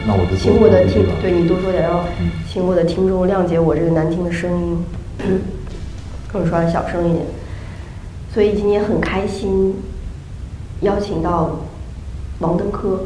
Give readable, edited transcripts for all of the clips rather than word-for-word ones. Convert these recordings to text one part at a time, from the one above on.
那我就请我的听，对你多说点，然后请我的听众谅解我这个难听的声音，跟我说小声一点。所以今天很开心，邀请到王登科。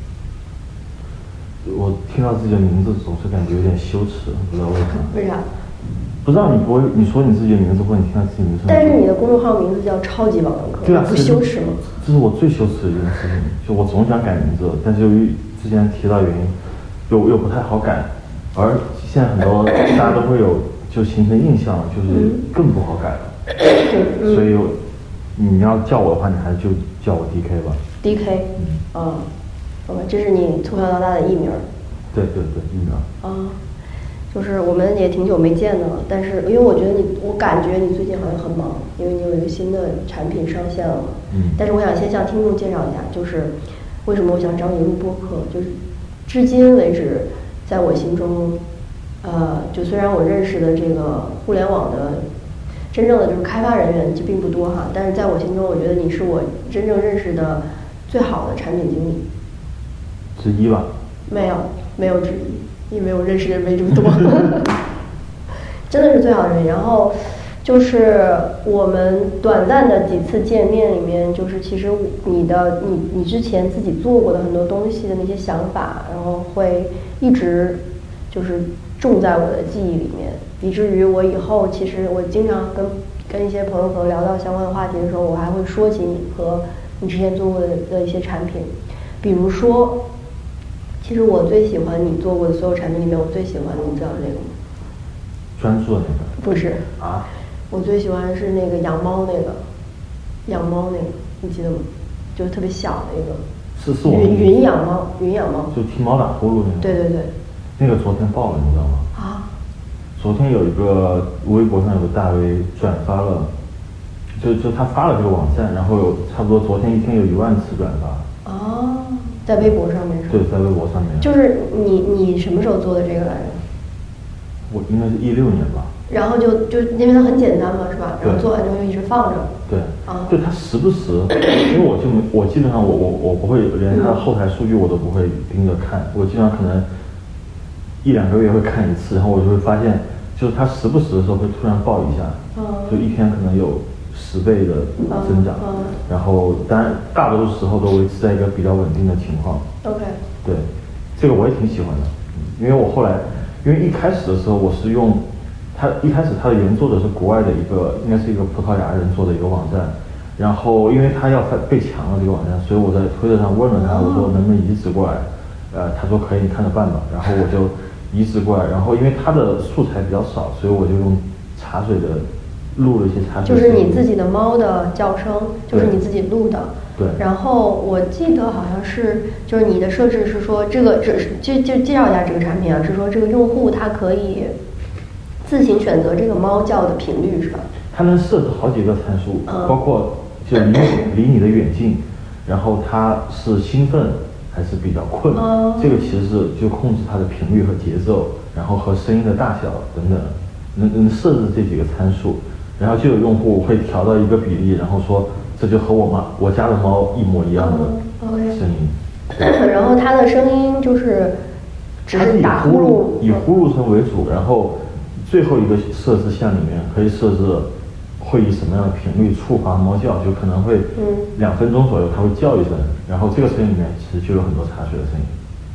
我听到自己的名字总是感觉有点羞耻，不知道为什么。 为啥？ 不知道你不会，你说你自己的名字或者你听到自己的名字。 但是你的公众号名字叫超级王登科， 对啊， 不羞耻吗？ 这是我最羞耻的一件事情，就我总想改名字，但是由于之前提到原因，又不太好改，而现在很多大家都会有就形成印象，就是更不好改了。所以你要叫我的话，你还是就叫我 DK 吧。 DK，这是你从小到大的艺名。 对，艺名。 就是我们也挺久没见的了，但是因为我觉得我感觉你最近好像很忙，因为你有一个新的产品上线了。但是我想先向听众介绍一下，就是为什么我想找你录播客，就是至今为止，在我心中，就虽然我认识的这个互联网的真正的就是开发人员就并不多哈，但是在我心中，我觉得你是我真正认识的最好的产品经理。 之一吧？ 没有之一，因为我认识的人没这么多，真的是最好的人。然后就是我们短暂的几次见面里面，就是其实你之前自己做过的很多东西的那些想法，然后会一直就是种在我的记忆里面，以至于我以后其实我经常跟一些朋友聊到相关的话题的时候，我还会说起你和你之前做过的一些产品，比如说。其实我最喜欢你做过的所有产品里面，我最喜欢的你知道是哪个吗？ 专注的那个？ 不是啊， 我最喜欢的是那个养猫那个，你记得吗？就是特别小的一个。 是我们云养猫， 就听猫打呼噜那个。 对。 那个昨天爆了，你知道吗？ 啊。昨天有一个微博上有个大 V 转发了，就他发了这个网站，然后有差不多昨天一天有1万次转发。 在微博上面是吧？ 对，在微博上面。 就是你什么时候做的这个来着？ 我应该是16年吧。 然后就因为它很简单嘛，是吧？然后做完之后就一直放着。对。 就它时不时，因为我基本上我不会连它的后台数据我都不会盯着看，我基本上可能1-2个月会看一次，然后我就会发现，就是它时不时的时候会突然爆一下，就一天可能有10倍的增长，然后当然大多数时候都维持在一个比较稳定的情况。 OK。 对，这个我也挺喜欢的，因为我后来，因为一开始的时候我是用它，一开始它的原作者是国外的应该是一个葡萄牙人做的一个网站，然后因为他要被抢了这个网站，所以我在推特上问了他，我说能不能移植过来，他说可以，你看着办吧，然后我就移植过来，然后因为它的素材比较少，所以我就用茶水的。录了一些茶水， 就是你自己的猫的叫声，就是你自己录的。 对。 然后我记得好像是，就是你的设置是说，就介绍一下这个产品啊，是说这个用户他可以自行选择这个猫叫的频率，是吧？ 它能设置好几个参数，包括就离你的远近，然后它是兴奋还是比较困，这个其实是就控制它的频率和节奏，然后和声音的大小等等，能设置这几个参数。然后就有用户会调到一个比例，然后说这就和我家的猫一模一样的声音。 然后它的声音就是只是打呼噜， 以呼噜声为主，然后最后一个设置项里面可以设置会以什么样的频率触发猫叫，就可能会2分钟左右它会叫一声，然后这个声音里面其实就有很多茶水的声音。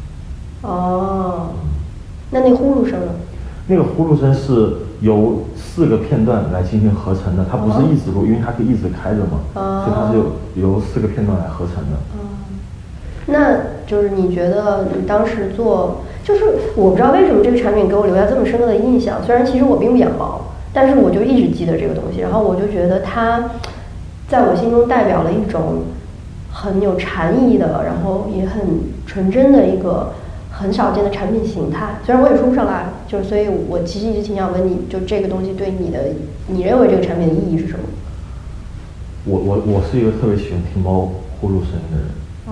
那呼噜声呢？ 那个呼噜声是由4个片段来进行合成的，它不是一直录，因为它可以一直开着嘛，所以它是由4个片段来合成的。 那就是你觉得你当时做，就是我不知道为什么这个产品给我留下这么深刻的印象，虽然其实我并不养猫，但是我就一直记得这个东西，然后我就觉得它在我心中代表了一种很有禅意的，然后也很纯真的一个很少见的产品形态，虽然我也说不上来，就是所以我其实一直挺想问你，就这个东西对你认为这个产品的意义是什么？ 我是一个特别喜欢听猫呼噜声音的人，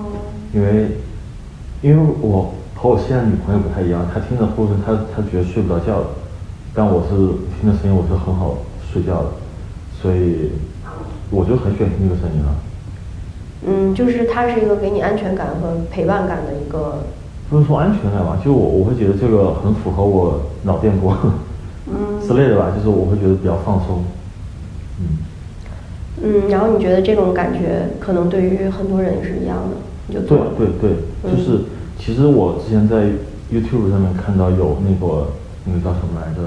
因为我和我现在女朋友不太一样，她听着呼噜声，她觉得睡不着觉的，但我是听着声音我是很好睡觉的，所以我就很喜欢听这个声音了。 就是它是一个给你安全感和陪伴感的一个不是说安全感吧，就我会觉得这个很符合我脑电波之类的吧，就是我会觉得比较放松。 然后你觉得这种感觉可能对于很多人也是一样的，你就做了。 对，就是其实我之前在 YouTube 上面看到有那个叫什么来着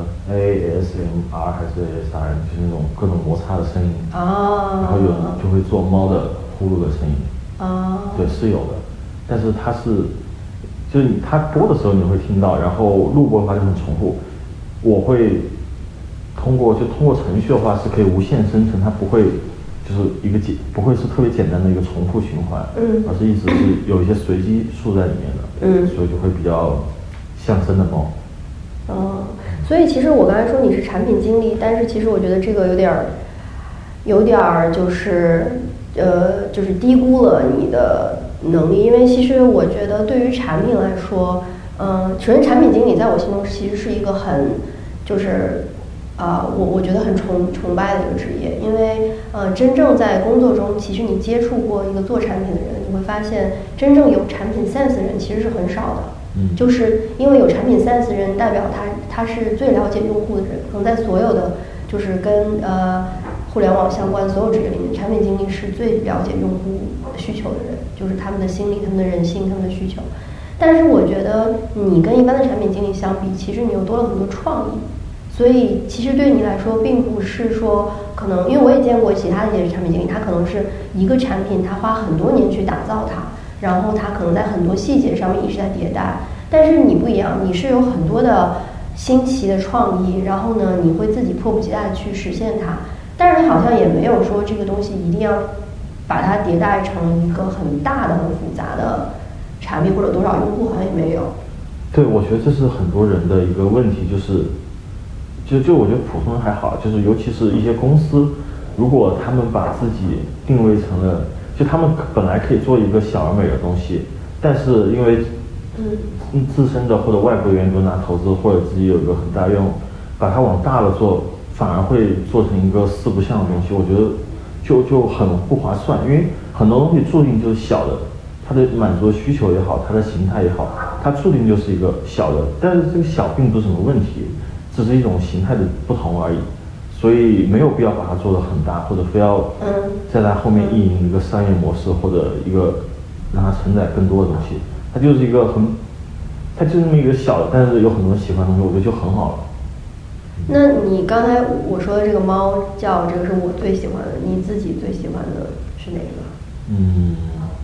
，ASMR 还是 ASR，就是那种各种摩擦的声音啊， 然后有人就会做猫的呼噜的声音啊， 对，是有的，但是就是它播的时候你会听到，然后录播的话就很重复。我会通过程序的话是可以无限生成，它不会就是不会是特别简单的一个重复循环，而是一直是有一些随机数在里面的，所以就会比较像真的猫。 所以其实我刚才说你是产品经理，但是其实我觉得这个有点儿就是低估了你的能力，因为其实我觉得对于产品来说，首先产品经理在我心中其实是一个很就是我觉得很崇拜的一个职业，因为真正在工作中，其实你接触过一个做产品的人，你会发现真正有产品 sense 的人其实是很少的。就是因为有产品 sense 的人，代表他是最了解用户的人，可能在所有的就是跟互联网相关所有职业里面，产品经理是最了解用户需求的人，就是他们的心理、他们的人性、他们的需求。但是我觉得你跟一般的产品经理相比，其实你又多了很多创意。所以其实对你来说，并不是说可能，因为我也见过其他的一些产品经理，他可能是一个产品，他花很多年去打造它，然后他可能在很多细节上面一直在迭代。但是你不一样，你是有很多的新奇的创意，然后呢，你会自己迫不及待去实现它。但是你好像也没有说这个东西一定要把它迭代成一个很大的、很复杂的产品，或者多少用户，好像也没有。 对，我觉得这是很多人的一个问题，就我觉得普通人还好，就是尤其是一些公司，如果他们把自己定位成了，就他们本来可以做一个小而美的东西，但是因为自身的或者外部原因，比如拿投资或者自己有一个很大愿望，把它往大了做，反而会做成一个四不像的东西。我觉得就很不划算，因为很多东西注定就是小的，它的满足的需求也好，它的形态也好，它注定就是一个小的，但是这个小并不是什么问题，只是一种形态的不同而已，所以没有必要把它做得很大，或者非要在它后面运营一个商业模式，或者一个让它承载更多的东西。它就是它就是那么一个小的，但是有很多人喜欢的东西，我觉得就很好了。 那你刚才我说的这个猫叫，这个是我最喜欢的，你自己最喜欢的是哪个？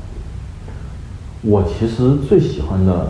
我其实最喜欢的，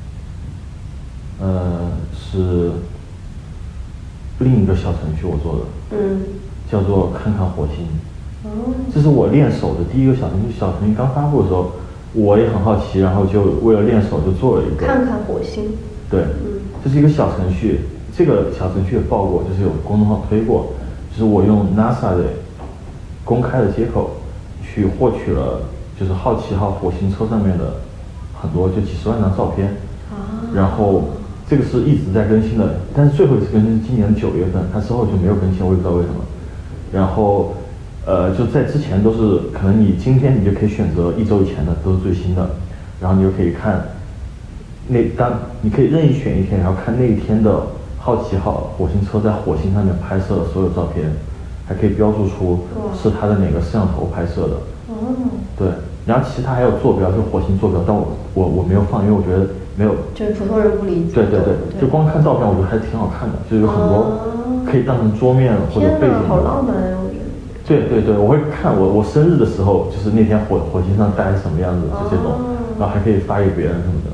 是另一个小程序我做的，叫做看看火星。这是我练手的第一个小程序。小程序刚发布的时候，我也很好奇，然后就为了练手就做了一个。 看看火星。对， 这是一个小程序。这个小程序也报过，就是有公众号推过，就是我用 NASA 的公开的接口去获取了，就是好奇号火星车上面的很多，就几十万张照片。然后这个是一直在更新的，但是最后一次更新是今年9月份，它之后就没有更新，我也不知道为什么。然后就在之前都是可能你今天你就可以选择1周以前的都是最新的，然后你就可以看你可以任意选一天，然后看那一天的好奇号火星车在火星上面拍摄的所有照片，还可以标注出是它的哪个摄像头拍摄的。对，然后其实它还有坐标，就火星坐标，但我没有放，因为我觉得没有， 就是普通人不理解。 对，就光看照片，我觉得还挺好看的，就有很多可以当成桌面或者背景。 天哪，好浪漫啊！我觉得。 对，我会看我生日的时候，就是那天火星上大概是什么样子，就这种，然后还可以发给别人什么的。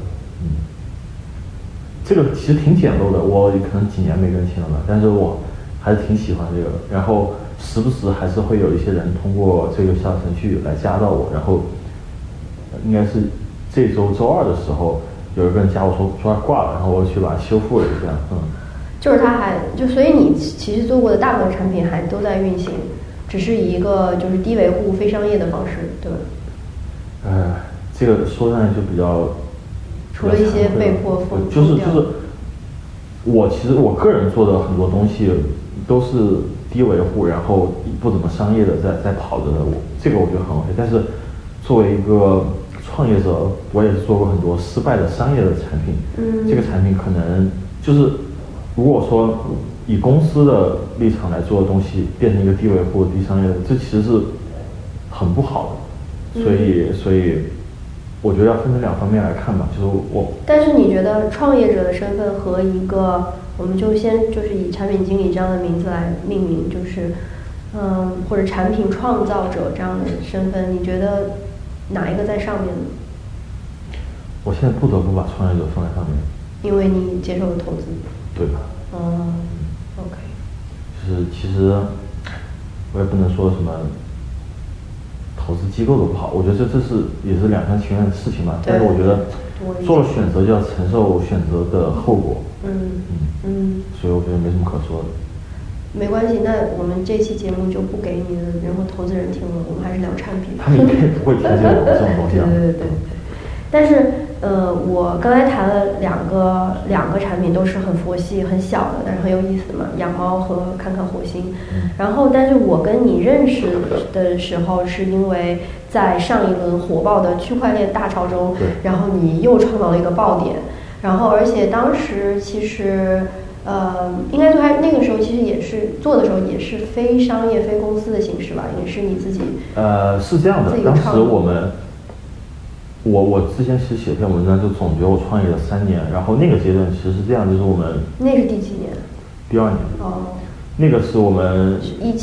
这个其实挺简陋的，我可能几年没更新了吧，但是我还是挺喜欢这个。然后时不时还是会有一些人通过这个小程序来加到我，然后应该是这周周二的时候，有一个人加我说他挂了，然后我去把它修复了一下。 就是他所以你其实做过的大部分产品还都在运行，只是以一个就是低维护、非商业的方式，对吧？ 这个说上来就比较。 除了一些被迫封掉， 就是其实我个人做的很多东西都是低维护，然后不怎么商业的在跑着的，这个我觉得很 OK。但是作为一个创业者，我也是做过很多失败的商业的产品。这个产品可能就是，如果说以公司的立场来做的东西，变成一个低维护、低商业的，这其实是很不好的。所以我觉得要分成两方面来看吧，就是我。 但是你觉得创业者的身份和一个，我们就先就是以产品经理这样的名字来命名，就是或者产品创造者这样的身份，你觉得哪一个在上面呢？ 我现在不得不把创业者放在上面， 因为你接受了投资。 对吧 ？OK。 就是其实我也不能说什么投资机构都不好，我觉得这也是两厢情愿的事情嘛。但是我觉得做了选择就要承受选择的后果。所以我觉得没什么可说的。 没关系，那我们这期节目就不给你的任何投资人听了，我们还是聊产品。 他们应该不会听这种东西。 对。但是我刚才谈了两个产品，都是很佛系、很小的，但是很有意思嘛，养猫和看看火星。然后，但是我跟你认识的时候，是因为在上一轮火爆的区块链大潮中，然后你又创造了一个爆点，然后而且当时其实。应该说那个时候其实也是做的时候也是非商业、非公司的形式吧，也是你自己。 是这样的，当时我之前其实写篇文章就总结我创业的3年，然后那个阶段其实是这样，就是我们那是第几年？ 第2年。那个是我们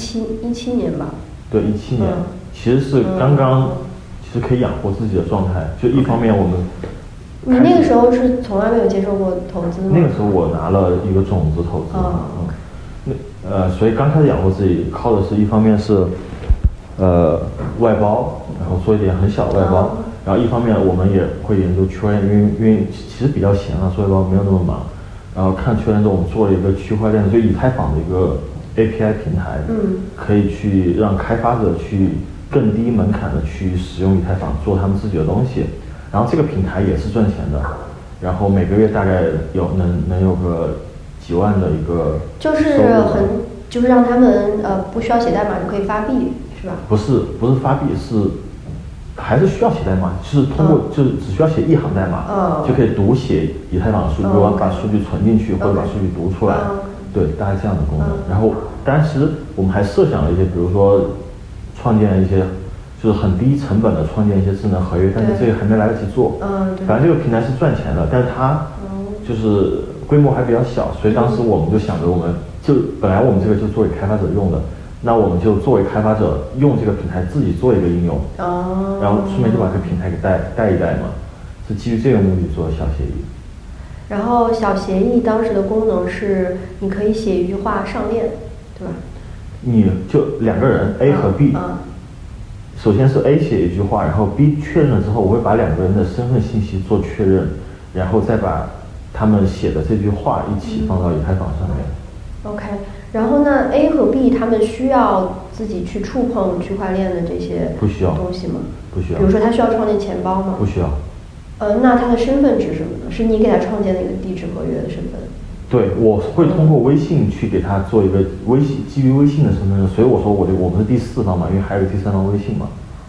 17年吧。 对，17年，其实是刚刚其实可以养活自己的状态，就一方面我们。 你那个时候是从来没有接受过投资吗？ 那个时候我拿了一个种子投资。所以刚开始养活自己靠的是一方面是外包，然后做一点很小的外包，然后一方面我们也会研究区块链，因为其实比较闲了，做外包没有那么忙。然后看区块链之后，我们做了一个区块链就以太坊的一个 API 平台，可以去让开发者去更低门槛的去使用以太坊做他们自己的东西。然后这个平台也是赚钱的，然后每个月大概能有个几万的一个收入， 就是让他们不需要写代码就可以发币，是吧？ 不是发币，是还是需要写代码，就是通过就是只需要写1行代码，就可以读写以太坊的数据，把数据存进去或者把数据读出来，对，大概这样的功能。然后当然其实我们还设想了一些，比如说创建一些。就是很低成本的创建一些智能合约，但是这个还没来得及做。反正这个平台是赚钱的，但是它就是规模还比较小，所以当时我们就想着，本来我们这个就作为开发者用的，那我们就作为开发者用这个平台自己做一个应用，然后顺便就把这个平台给带一带嘛，是基于这个目的做的小协议。 然后小协议当时的功能是你可以写一句话上链，对吧？ 你就2个人 A 和 B。首先是 A 写一句话，然后 B 确认了之后，我会把2个人的身份信息做确认，然后再把他们写的这句话一起放到以太坊上面。 OK， 然后呢 A 和 B 他们需要自己去触碰区块链的这些东西吗？ 不需要。 比如说他需要创建钱包吗？ 不需要。 那他的身份是什么呢？是你给他创建的一个地址合约的身份？ 对，我会通过微信去给他做一个基于微信的身份证，所以我说我们是第4方嘛，因为还有第3方微信嘛。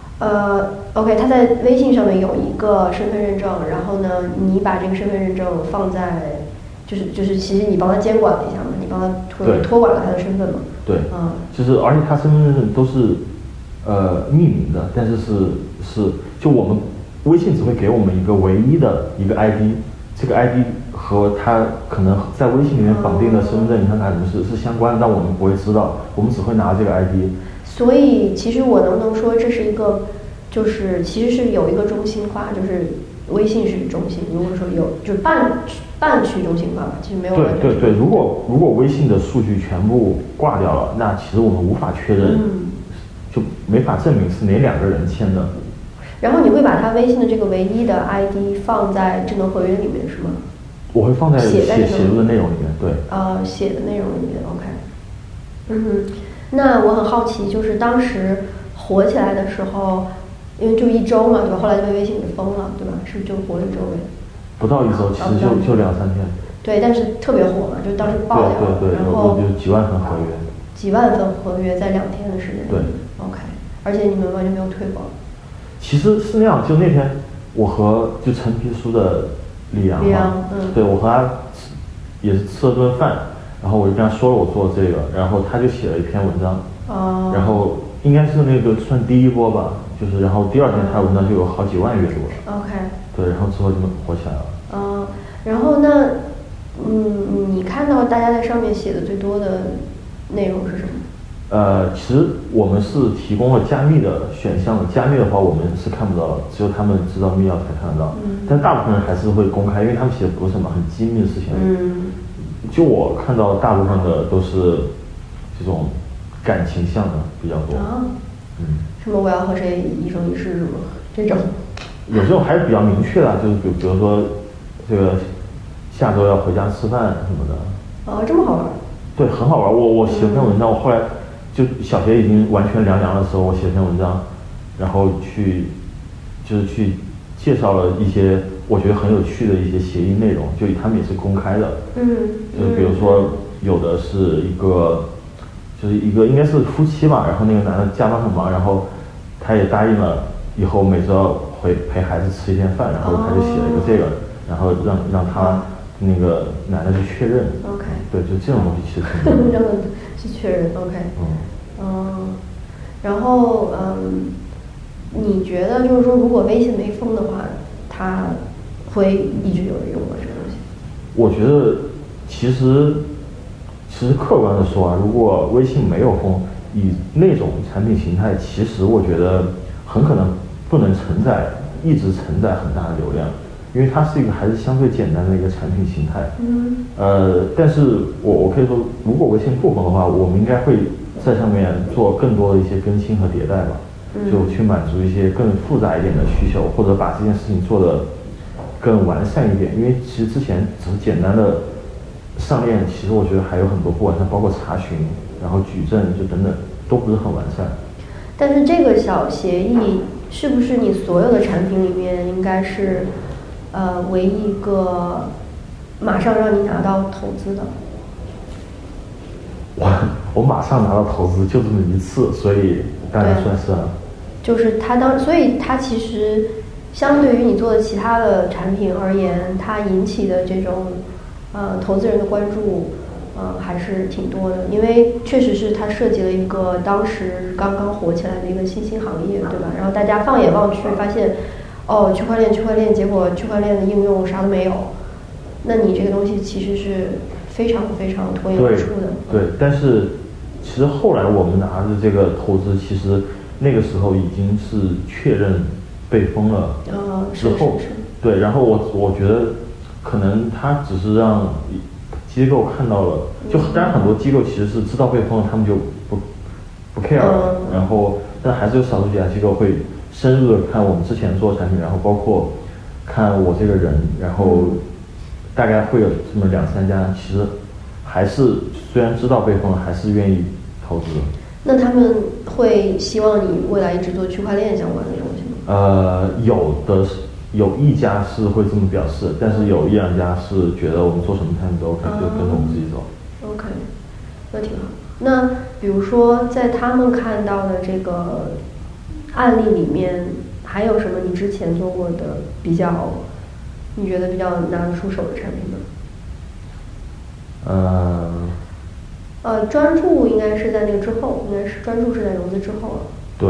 OK， 他在微信上面有一个身份认证，然后呢，你把这个身份认证放在，就是其实你帮他监管了一下嘛，你帮他托管了他的身份嘛。 对，就是而且他身份认证都是匿名的，但是就我们微信只会给我们一个唯一的一个 ID。这个 ID 和他可能在微信里面绑定的身份证、银行卡什么是相关的，但我们不会知道，我们只会拿这个 ID。 所以其实我能不能说这是一个，就是其实是有一个中心化，就是微信是中心，如果说就是半去中心化吧，其实没有。 对，如果微信的数据全部挂掉了，那其实我们无法确认，就没法证明是哪2个人签的。 然后你会把他微信的这个唯一的 ID 放在智能合约里面是吗？ 我会放在写入的内容里面，对。 写的内容里面 ，OK。那我很好奇，就是当时火起来的时候，因为就1周嘛，对吧？后来就被微信给封了，对吧？是不是就火了1周呗？ 不到1周，其实就2-3天。 对，但是特别火嘛，就当时爆掉了。 对， 然后有几万份合约。 几万份合约在2天的时间。 对。 OK， 而且你们完全没有退货。 其实是那样，就那天我和就陈皮书的李阳嘛，对，我和他也是吃了顿饭，然后我就跟他说了我做这个，然后他就写了一篇文章，然后应该是那个算第一波吧，就是然后第二天他文章就有好几万阅读了。 OK。 对，然后之后就火起来了。 然后那，你看到大家在上面写的最多的内容是什么？ 其实我们是提供了加密的选项的，加密的话我们是看不到的，只有他们知道密钥才看得到。但大部分人还是会公开，因为他们写的不是什么很机密的事情。就我看到大部分的都是这种感情向的比较多。 什么我要和谁一生一世什么这种？ 有这种还是比较明确的，就是比如说这个下周要回家吃饭什么的。 这么好玩？对， 很好玩。我写了篇文章，我后来就小学已经完全凉的时候，我写了篇文章，然后去介绍了一些我觉得很有趣的一些协议内容，就他们也是公开的。就比如说有的是一个应该是夫妻吧，然后那个男的加班很忙，然后他也答应了以后每周要陪孩子吃一天饭，然后他就写了一个这个，然后让他那个男的去确认。 OK。 对，就这种东西其实让他去确认。OK。然后你觉得就是说，如果微信没封的话，它会一直有人用吗？这个东西？ 我觉得其实客观的说啊，如果微信没有封，以那种产品形态，其实我觉得很可能不能一直承载很大的流量，因为它是一个还是相对简单的一个产品形态。但是我可以说，如果微信不封的话，我们应该会在上面做更多的一些更新和迭代吧，就去满足一些更复杂一点的需求，或者把这件事情做得更完善一点。因为其实之前只是简单的上链，其实我觉得还有很多不完善，包括查询，然后矩阵就等等，都不是很完善。 但是这个小协议是不是你所有的产品里面应该是唯一一个马上让你拿到投资的？ 我马上拿到投资就这么一次，所以当然算是了。 就是所以它其实相对于你做的其他的产品而言，它引起的这种投资人的关注还是挺多的，因为确实是它涉及了一个当时刚刚火起来的一个新兴行业，对吧？然后大家放眼望去发现，区块链，结果区块链的应用啥都没有，那你这个东西其实是非常非常脱颖而出的。 对，但是其实后来我们拿的这个投资，其实那个时候已经是确认被封了之后，对，然后我觉得可能他只是让机构看到了，就当然很多机构其实是知道被封了，他们就不 care 了，然后但还是有少数几家机构会深入的看我们之前做的产品，然后包括看我这个人，然后大概会有这么2-3家，其实还是虽然知道被封了，还是愿意投资。 那他们会希望你未来一直做区块链相关的东西吗？ 有一家是会这么表示，但是有1-2家是觉得我们做什么产品都 OK，就跟着我们自己走。 OK， 那挺好。那比如说在他们看到的这个案例里面，还有什么你之前做过的你觉得比较拿得出手的产品吗？专注应该是在那个之后，应该是专注是在融资之后了。 对，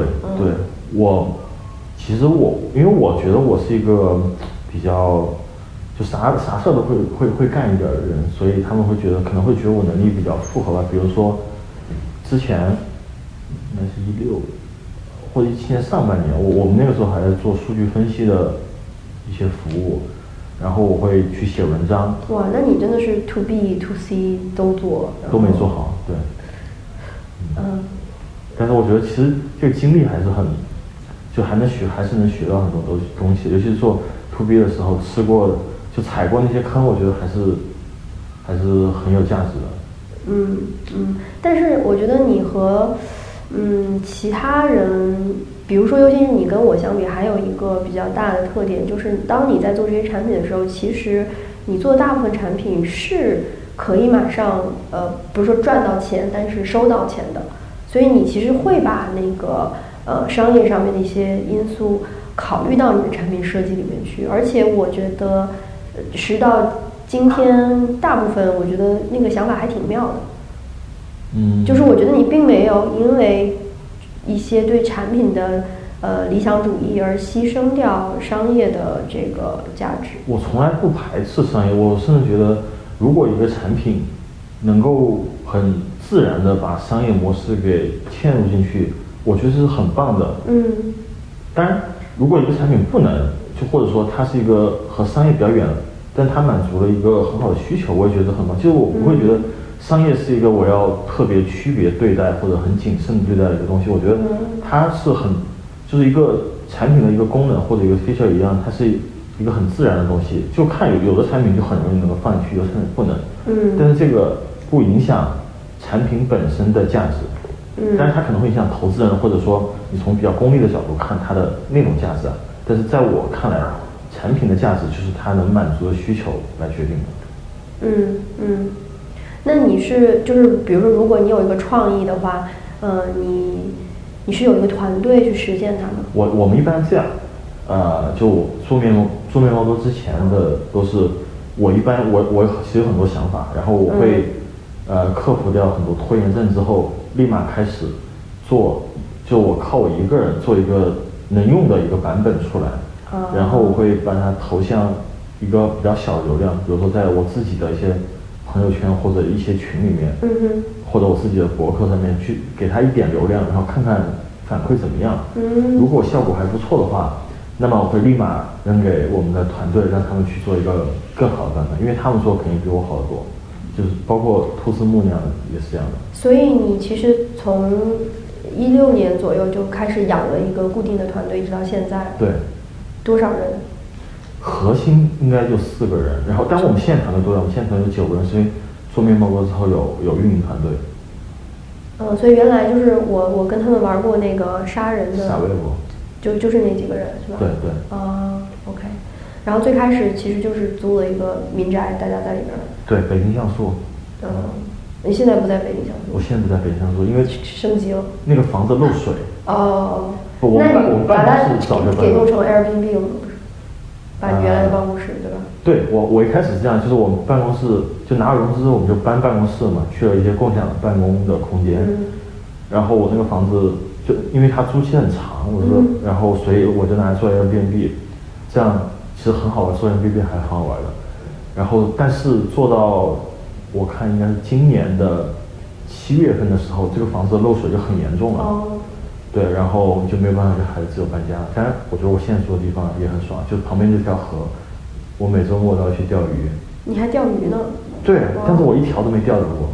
其实因为我觉得我是一个比较就啥事都会干一点的人，所以他们可能会觉得我能力比较复合吧。比如说之前应该是16或者17年上半年，我们那个时候还在做数据分析的一些服务，然后我会去写文章。 哇，那你真的是 to B to C 都做， 都没做好，对。但是我觉得其实这个经历还是还是能学到很多东西，尤其是做 to B 的时候，踩过那些坑，我觉得还是很有价值的。 但是我觉得你和其他人，比如说尤其是你跟我相比，还有一个比较大的特点，就是当你在做这些产品的时候，其实你做的大部分产品是可以马上不是说赚到钱，但是收到钱的，所以你其实会把那个商业上面的一些因素考虑到你的产品设计里面去。而且我觉得，时到今天，大部分我觉得那个想法还挺妙的。就是我觉得你并没有因为一些对产品的理想主义而牺牲掉商业的这个价值。 我从来不排斥商业，我甚至觉得，如果一个产品能够很自然的把商业模式给嵌入进去，我觉得是很棒的。当然，如果一个产品不能，就或者说它是一个和商业比较远，但它满足了一个很好的需求，我也觉得很棒。就是我不会觉得商业是一个我要特别区别对待或者很谨慎对待的一个东西。我觉得它是就是一个产品的一个功能或者一个 feature 一样，它是一个很自然的东西。就看有的产品就很容易能够放进去，有的产品不能。但是这个不影响产品本身的价值。但是它可能会影响投资人，或者说你从比较功利的角度看它的那种价值啊。但是在我看来，产品的价值就是它能满足的需求来决定的。 那你就是比如说，如果你有一个创意的话，你是有一个团队去实现它吗？ 我们一般这样，就做面包多之前的都是我其实有很多想法，然后我会克服掉很多拖延症之后，立马开始做，就我靠我一个人做一个能用的一个版本出来，然后我会把它投向一个比较小的流量，比如说在我自己的一些朋友圈或者一些群里面，或者我自己的博客上面去给他一点流量，然后看看反馈怎么样。如果效果还不错的话，那么我会立马扔给我们的团队，让他们去做一个更好的版本，因为他们说肯定比我好得多，就是包括兔斯木那样的也是这样的。 所以你其实从16年左右就开始养了一个固定的团队，一直到现在。 对。 多少人？ 核心应该就4个人，然后但我们现在团队多了，我们现在团队有9个人，所以做面包之后有运营团队。 所以原来就是我跟他们玩过那个杀人的。 傻微博。 就是那几个人是吧？ 对。 OK。然后最开始其实就是租了一个民宅，大家在里边。 对，北京像素。 你现在不在北京像素？ 我现在不在北京像素，因为升级了。 那个房子漏水。 那你把它给弄成 Airbnb 了吗？把你原来的办公室，对吧？ 对，我一开始是这样，就是我们办公室就拿了融资之后，我们就搬办公室嘛，去了一些共享办公的空间。然后我那个房子就因为它租期很长，然后所以我就拿来做 Airbnb， 这样其实很好玩，做 Airbnb 还很好玩的。然后但是做到我看应该是今年的7月份的时候，这个房子漏水就很严重了。对，然后就没有办法，就还是只有搬家。当然，我觉得我现在住的地方也很爽，就旁边这条河，我每周末都要去钓鱼。 你还钓鱼呢？ 对，但是我一条都没钓到过。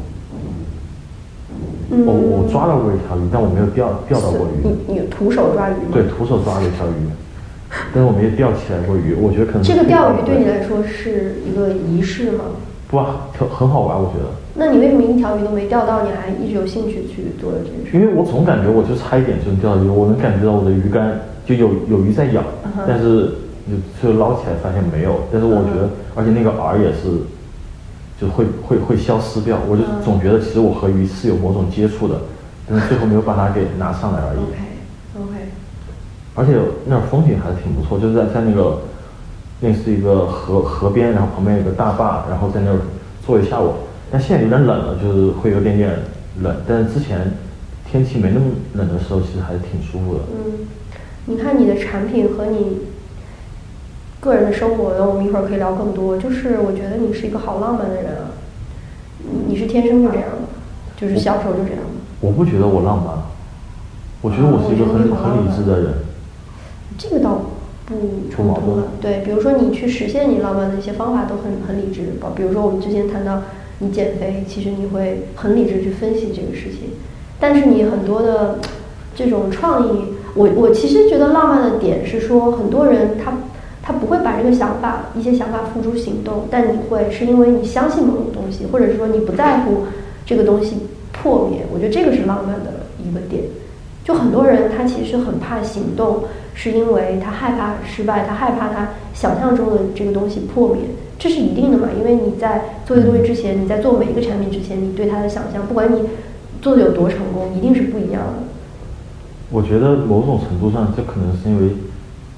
我抓到过一条鱼，但我没有钓到过鱼。 你徒手抓鱼吗？ 对，徒手抓了一条鱼，但是我没有钓起来过鱼。我觉得可能这个钓鱼对你来说是一个仪式吗？ 不啊，很好玩，我觉得。 那你为什么一条鱼都没钓到，你还一直有兴趣去做这件事？ 因为我总感觉我就差一点就能钓到鱼，我能感觉到我的鱼竿就有鱼在咬，但是就捞起来发现没有。但是我觉得，而且那个饵也是，就会消失掉。我就总觉得其实我和鱼是有某种接触的，但是最后没有把它给拿上来而已。 OK。 而且那儿风景还是挺不错，就是在那个。那是一个河边，然后旁边有个大坝，然后在那儿坐一下午。但现在有点冷了，就是会有点冷。但是之前天气没那么冷的时候，其实还是挺舒服的。 你看你的产品和你个人的生活，我们一会儿可以聊更多。就是我觉得你是一个好浪漫的人啊，你是天生就这样的，就是小时候就这样的。 我不觉得我浪漫，我觉得我是一个很理智的人。 这个倒不冲突了，对，比如说你去实现你浪漫的一些方法都很理智，比如说我们之前谈到你减肥，其实你会很理智去分析这个事情，但是你很多的这种创意，我其实觉得浪漫的点是说，很多人他不会把这个一些想法付诸行动，但你会是因为你相信某种东西，或者是说你不在乎这个东西破灭，我觉得这个是浪漫的一个点。就很多人他其实很怕行动，是因为他害怕失败，他害怕他想象中的这个东西破灭，这是一定的嘛？因为你在做一个东西之前，你在做每一个产品之前，你对它的想象，不管你做的有多成功，一定是不一样的。 我觉得某种程度上，这可能是因为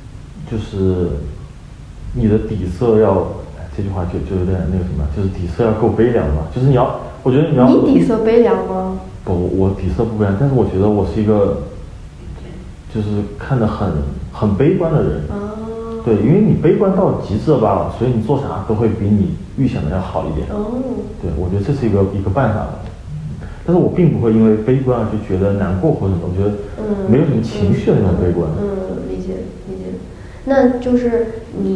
就是你的底色要，这句话就有点那个什么，就是底色要够悲凉嘛，就是我觉得你要。 你底色悲凉吗？ 不，我底色不悲凉，但是我觉得我是一个，就是看得很悲观的人。对，因为你悲观到极致了吧，所以你做啥都会比你预想的要好一点。对，我觉得这是一个办法。但是我并不会因为悲观而就觉得难过或者什么，我觉得没有什么情绪的那种悲观。 理解。那就是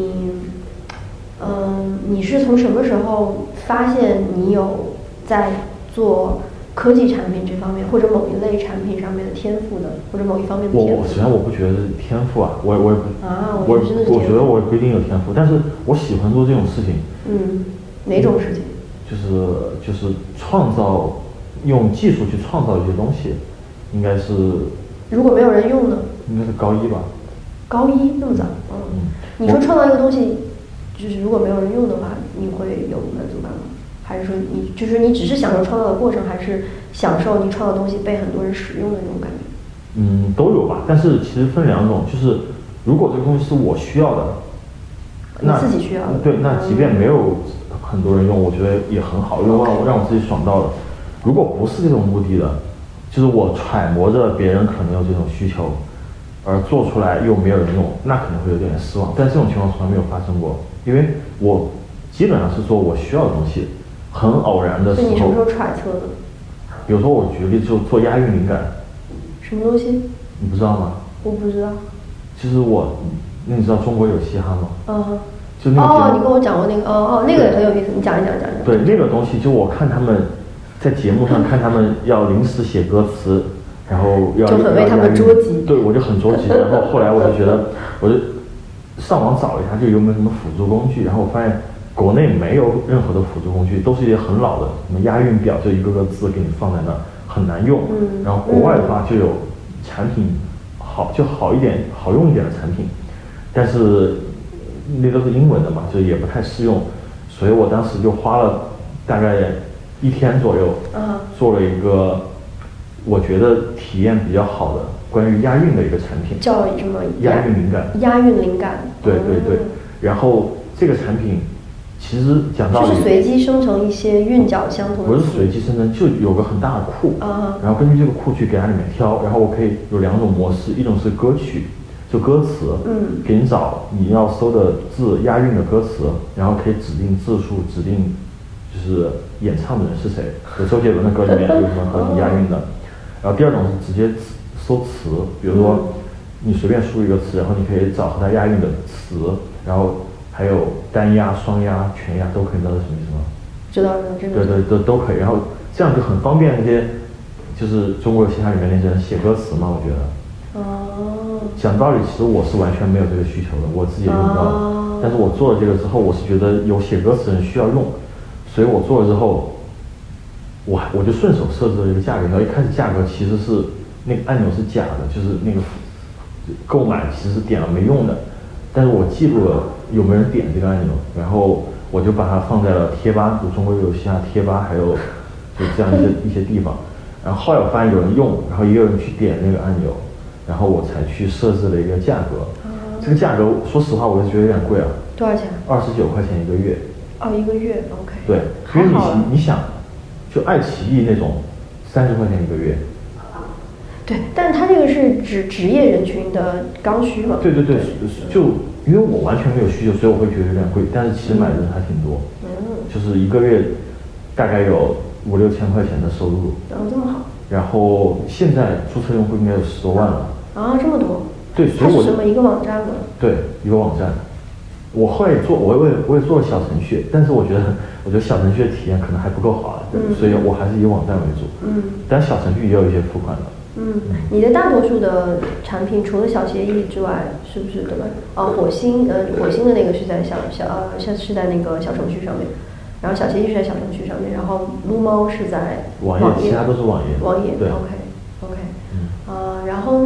你是从什么时候发现你有在做科技产品这方面，或者某一类产品上面的天赋的，或者某一方面的天赋？ 首先我不觉得是天赋啊，我也不我觉得我不一定有天赋，但是我喜欢做这种事情。 哪种事情？ 就是创造，用技术去创造一些东西，应该是。 如果没有人用呢？ 应该是高一吧。 高一那么早？你说创造一个东西，就是如果没有人用的话，你会有满足感吗？还是说你只是享受创造的过程，还是享受你创造的东西被很多人使用的那种感觉？ 都有吧。但是其实分两种，就是如果这个东西是我需要的， 你自己需要的。 对，那即便没有很多人用，我觉得也很好，因为让我自己爽到了。如果不是这种目的的，就是我揣摩着别人可能有这种需求，而做出来又没有人用，那可能会有点失望。但这种情况从来没有发生过，因为我基本上是做我需要的东西。很偶然的时候。 你什么时候揣测的？ 比如说我举例就做押韵灵感。 什么东西？ 你不知道吗？ 我不知道。 就是那你知道中国有嘻哈吗？就那个。你跟我讲过那个。那个也很有意思，你讲一讲。 对，那个东西就我看他们在节目上看他们要临时写歌词，然后就很为他们着急。 对，我就很着急。然后后来我就觉得，我就上网找了一下，就有没有什么辅助工具，然后我发现。国内没有任何的辅助工具，都是一些很老的什么押韵表，就一个个字给你放在那，很难用。然后国外的话就有产品好一点、好用一点的产品，但是那都是英文的嘛，就也不太适用。所以我当时就花了大概1天左右，做了一个我觉得体验比较好的关于押韵的一个产品， 叫什么？ 押韵灵感。 押韵灵感。 对。然后这个产品。其实讲道理， 就是随机生成一些韵脚相同的。 不是随机生成，就有个很大的库，然后根据这个库去给它里面挑，然后我可以有2种模式，一种是歌曲，就歌词，给你找你要搜的字押韵的歌词，然后可以指定字数，指定就是演唱的人是谁，就周杰伦的歌里面有什么和你押韵的。然后第2种是直接搜词，比如说你随便输一个词，然后你可以找和它押韵的词，然后。还有单押、双押、全押都可以，知道是什么意思吗？ 知道这个。 对，都可以。然后这样就很方便那些，就是中国有嘻哈里面那些人写歌词嘛，我觉得。讲道理，其实我是完全没有这个需求的，我自己也用不到。但是我做了这个之后，我是觉得有写歌词的人需要用，所以我做了之后，我就顺手设置了一个价格。然后一开始价格其实是那个按钮是假的，就是那个购买其实是点了没用的。但是我记录了有没有人点这个按钮，然后我就把它放在了贴吧，就中国有嘻哈贴吧，还有就这样一些地方。然后后来我发现有人用，然后也有人去点那个按钮，然后我才去设置了一个价格。这个价格说实话我是觉得有点贵啊。 多少钱 ？29块钱1个月。 1个月 ，OK。 对，因为你想，就爱奇艺那种30块钱1个月。 对，但他这个是指职业人群的刚需嘛？ 对，就因为我完全没有需求，所以我会觉得有点贵，但是其实买的人还挺多。就是1个月大概有5-6千块钱的收入。 这么好。 然后现在注册用户应该有10多万了。 这么多。 对，所以它是什么一个网站吗？ 对，一个网站。我后来也做了小程序，但是我觉得小程序的体验可能还不够好，所以我还是以网站为主。但小程序也有一些付款的。 你的大多数的产品除了小协议之外，是不是对吧？火星的那个是在是在那个小程序上面，然后小协议是在小程序上面，然后撸猫是在网页，其他都是网页。对 ，OK。然后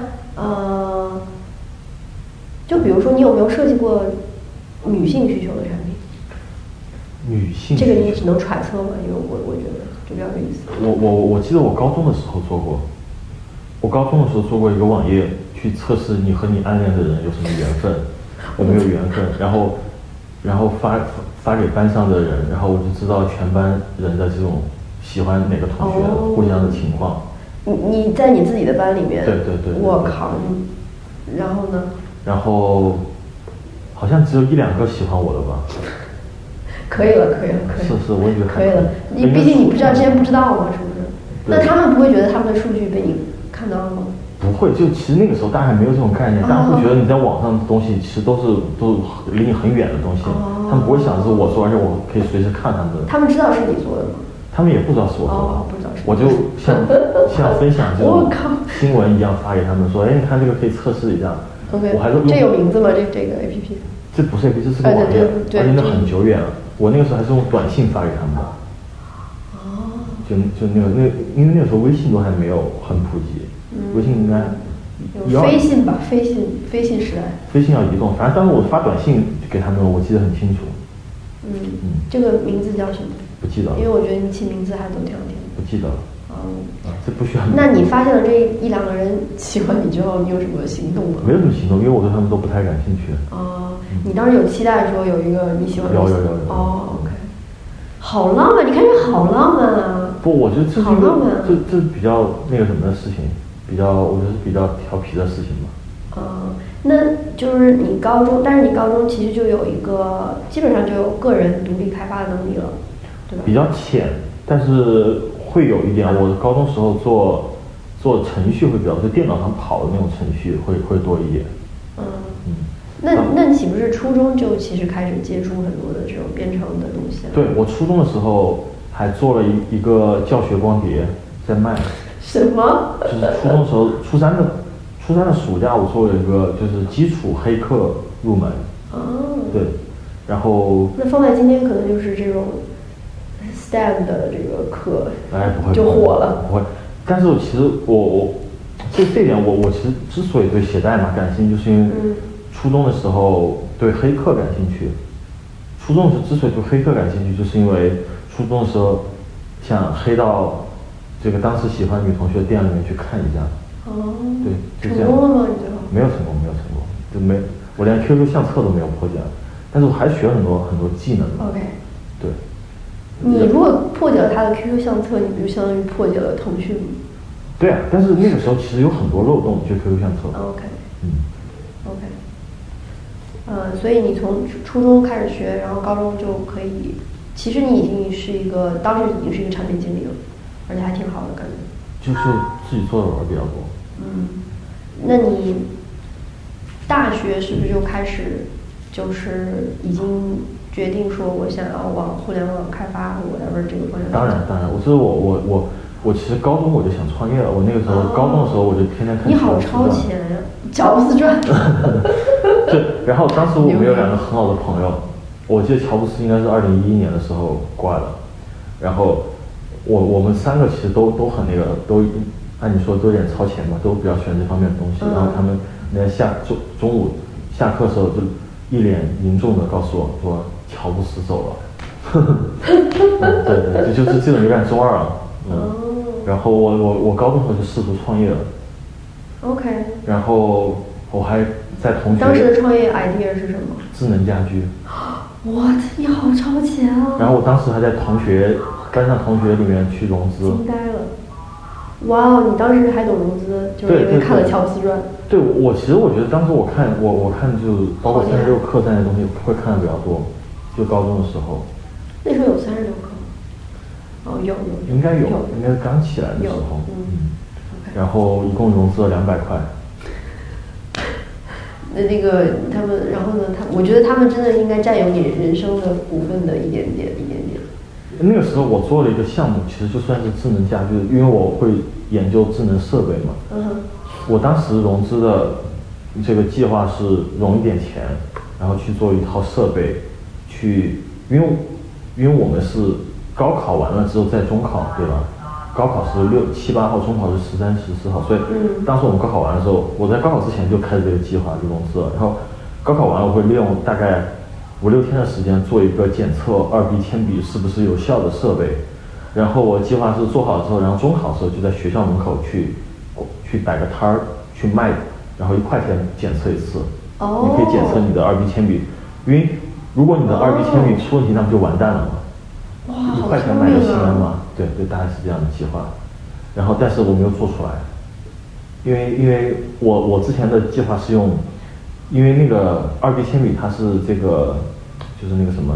就比如说你有没有设计过女性需求的产品？ 女性这个你只能揣测嘛，因为我觉得就比较有意思。 我记得我高中的时候做过。我高中的时候做过一个网页，去测试你和你暗恋的人有什么缘分， 有没有缘分，然后发给班上的人，然后我就知道全班人的这种喜欢哪个同学，互相的情况。 你在你自己的班里面？ 对。 我靠，然后呢？ 然后好像只有1、2个喜欢我的吧。 可以了。 是，我也觉得可以了。你毕竟你不知道，之前不知道嘛，是不是？那他们不会觉得他们的数据被你看到了吗？ 不会，就其实那个时候大家还没有这种概念，大家会觉得你在网上的东西其实都是离你很远的东西，他们不会想是我做，而且我可以随时看他们的。 他们知道是你做的吗？ 他们也不知道是我做的， 不知道是。 我就像分享这种新闻一样发给他们说，哎，你看这个可以测试一下。 OK， 我还是这有名字吗？这个 APP？ 这不是 APP， 这是个网页，而且那很久远了。我那个时候还是用短信发给他们的。就那个，因为那个时候微信都还没有很普及，微信应该有飞信吧，飞信时代。 飞信要移动，反正当时我发短信给他们，我记得很清楚。 这个名字叫什么？ 不记得了。 因为我觉得你起名字还都挺好听的。 不记得了。这不需要。 那你发现了这1、2个人喜欢你之后，你有什么行动吗？ 没有什么行动，因为我对他们都不太感兴趣。 你当时有期待说有一个你喜欢的？有。OK。好浪漫，你看这好浪漫啊！ 不，我觉得这是一个这比较那个什么的事情，我觉得是比较调皮的事情嘛。 那就是你高中，但是你高中其实就有一个，基本上就有个人独立开发的能力了，对吧？ 比较浅，但是会有一点。我高中时候做程序会比较，就电脑上跑的那种程序会多一点。 那你岂不是初中就其实开始接触很多的这种编程的东西？ 对，我初中的时候还做了一个教学光碟在卖。 什么？ 就是初中的时候，初三的暑假，我做了一个就是基础黑客入门。对，然后那放在今天可能就是这种 STEM 的这个课， 不会就火了。 不会，但是其实我这点我其实之所以对写代码感兴趣，就是因为初中的时候对黑客感兴趣。初中之所以对黑客感兴趣，就是因为初中的时候想黑到这个当时喜欢女同学的店里面去看一下。对，就这样。 成功了吗？你最后？ 没有成功，我连 QQ 相册都没有破解，但是我还学了很多技能。 OK。 对。 你如果破解了他的 QQ 相册，你不就相当于破解了腾讯吗？ 对啊，但是那个时候其实有很多漏洞，就 QQ 相册。 OK。所以你从初中开始学，然后高中就可以，其实你已经是一个，当时已经是一个产品经理了，而且还挺好的感觉。 就是自己做的玩比较多。 那你大学是不是就开始，就是已经决定说我想要往互联网开发whatever这个方向？ 当然，我其实高中我就想创业了。我那个时候高中的时候我就天天看。 你好超前呀！乔布斯传。 对，然后当时我们有2个很好的朋友，我记得乔布斯应该是2011年的时候挂的，然后我们3个其实都很那个，都按你说都有点超前嘛，都比较喜欢这方面的东西。然后他们那中午下课的时候就一脸凝重的告诉我说乔布斯走了。对，就是这种有点中二啊。然后我高中时候就试图创业了。 OK。 然后我还在同学。 当时的创业 idea 是什么？ 智能家居。 哇，你好超前啊！ 然后我当时还在班上同学里面去融资。 惊呆了！哇哦，你当时还懂融资，就是因为看了乔布斯传。 对，其实我觉得当时我看就包括36课这样的东西会看的比较多，就高中的时候。 那时候有36课吗？有。 应该有，应该是刚起来的时候。然后一共融资了200块。 那个他们，然后呢？我觉得他们真的应该占有你人生的股份的一点点。 那个时候我做了一个项目，其实就算是智能家居，因为我会研究智能设备嘛。我当时融资的这个计划是融一点钱，然后去做一套设备，因为我们是高考完了之后再中考，对吧？高考是6、7、8号，中考是13、14号，所以当时我们高考完的时候，我在高考之前就开始这个计划就融资了。然后高考完了，我会利用大概5、6天的时间做一个检测2B 铅笔是不是有效的设备。然后我计划是做好之后，然后中考的时候就在学校门口去摆个摊儿去卖，然后1块钱检测一次， 哦， 你可以检测你的2B 铅笔，因为如果你的2B 铅笔出问题，那不就完蛋了吗？ 哇， 1块钱买个心安嘛，对，大概是这样的计划。然后，但是我没有做出来，因为我之前的计划是用，因为那个2B 铅笔它是这个就是那个什么，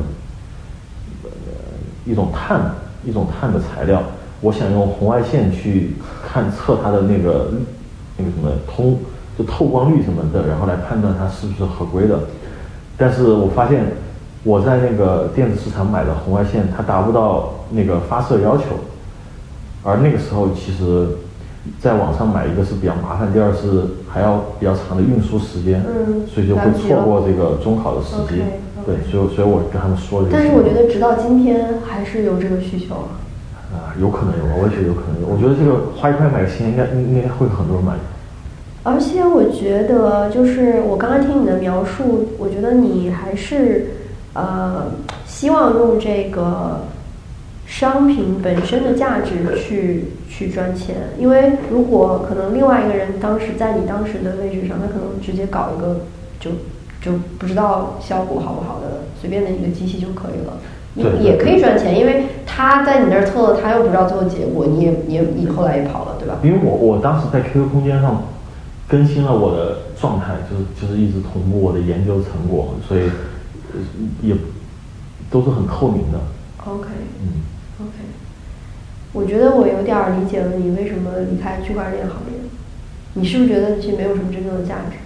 一种碳的材料，我想用红外线去测它的那个什么透光率什么的，然后来判断它是不是合规的。但是我发现我在那个电子市场买的红外线，它达不到那个发射要求，而那个时候其实在网上买一个是比较麻烦，第二是还要比较长的运输时间，所以就会错过这个中考的时机。对，所以我跟他们说了。 但是我觉得直到今天还是有这个需求。 有可能有，我也觉得有可能有。我觉得这个花1块买个心，应该会很多人买。 而且我觉得，就是我刚刚听你的描述，我觉得你还是希望用这个商品本身的价值去赚钱。因为如果可能另外一个人在你当时的位置上，他可能直接搞一个就不知道效果好不好的随便的一个机器就可以了。也可以赚钱，因为他在你那儿测了，他又不知道最后结果，你后来也跑了，对吧？ 因为我当时在 QQ 空间上更新了我的状态，就是一直同步我的研究成果，所以也都是很透明的。 OK， OK， 我觉得我有点理解了你为什么离开区块链行业。你是不是觉得其实没有什么真正的价值？